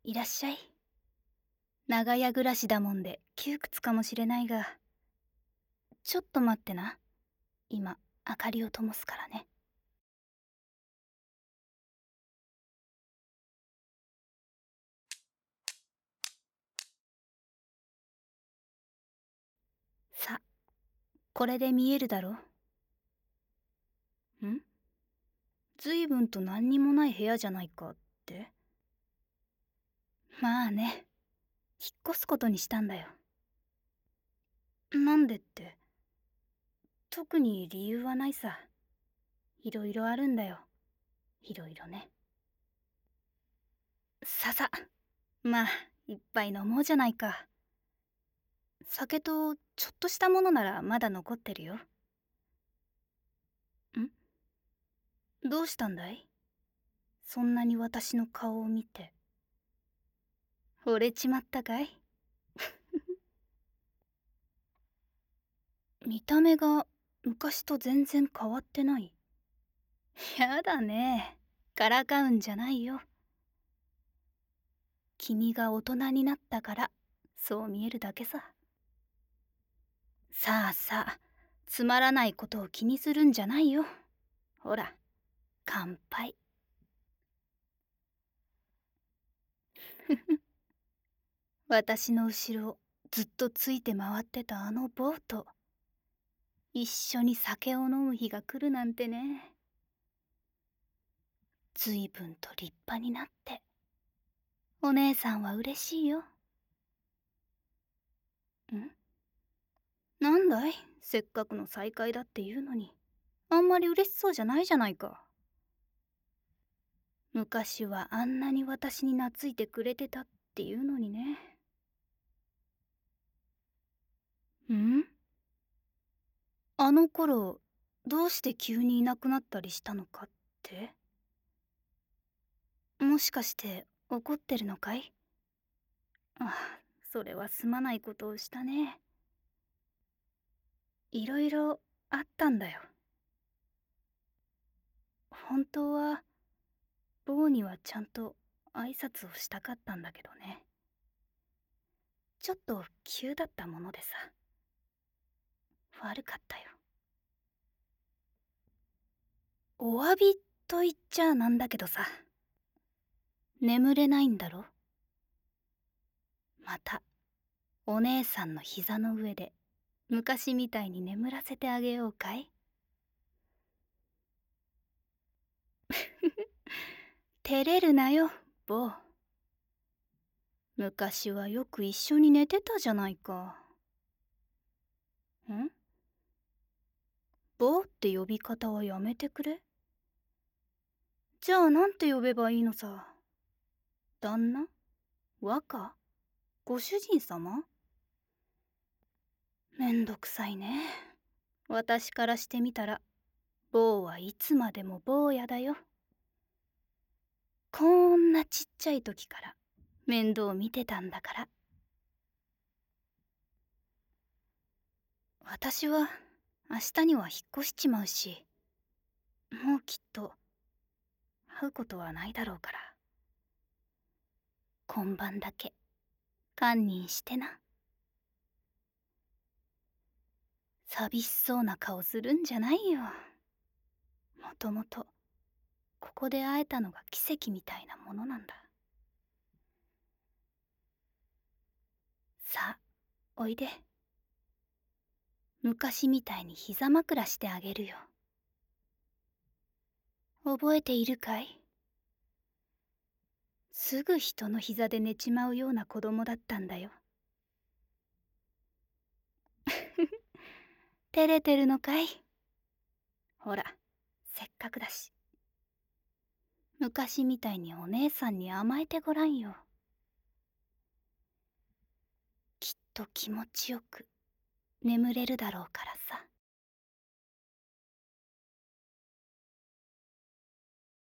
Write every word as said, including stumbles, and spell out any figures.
いらっしゃい。長屋暮らしだもんで窮屈かもしれないが、ちょっと待ってな。今、明かりを灯すからね。さ、これで見えるだろ。ん？随分と何にもない部屋じゃないかって。まあね、引っ越すことにしたんだよ。なんでって、特に理由はないさ。いろいろあるんだよ。いろいろね。ささ、まあ、一杯飲もうじゃないか。酒とちょっとしたものならまだ残ってるよ。ん？どうしたんだい？そんなに私の顔を見て。惚れちまったかい？見た目が昔と全然変わってない。やだね。からかうんじゃないよ。君が大人になったからそう見えるだけさ。さあさあ、つまらないことを気にするんじゃないよ。ほら、乾杯。私の後ろをずっとついて回ってたあのボート、一緒に酒を飲む日が来るなんてね。ずいぶんと立派になって、お姉さんは嬉しいよ。ん？なんだい、せっかくの再会だっていうのに、あんまり嬉しそうじゃないじゃないか。昔はあんなに私に懐いてくれてたっていうのにね。ん？あの頃、どうして急にいなくなったりしたのかって？もしかして怒ってるのかい？あ、それはすまないことをしたね。いろいろあったんだよ。本当は、坊にはちゃんと挨拶をしたかったんだけどね。ちょっと急だったものでさ。悪かったよ。お詫びと言っちゃなんだけどさ。眠れないんだろ？また、お姉さんの膝の上で、昔みたいに眠らせてあげようかい？照れるなよ、坊。昔はよく一緒に寝てたじゃないか。ん？坊って呼び方はやめてくれ。じゃあなんて呼べばいいのさ。旦那？若？ご主人様？めんどくさいね。私からしてみたら、坊はいつまでも坊やだよ。こんなちっちゃい時から面倒見てたんだから。私は明日には引っ越しちまうし、もうきっと会うことはないだろうから。今晩だけ堪忍してな。寂しそうな顔するんじゃないよ。もともとここで会えたのが奇跡みたいなものなんだ。さあ、おいで。昔みたいに膝枕してあげるよ。覚えているかい？すぐ人の膝で寝ちまうような子供だったんだよ。照れてるのかい？ほら、せっかくだし。昔みたいにお姉さんに甘えてごらんよ。きっと気持ちよく眠れるだろうからさ。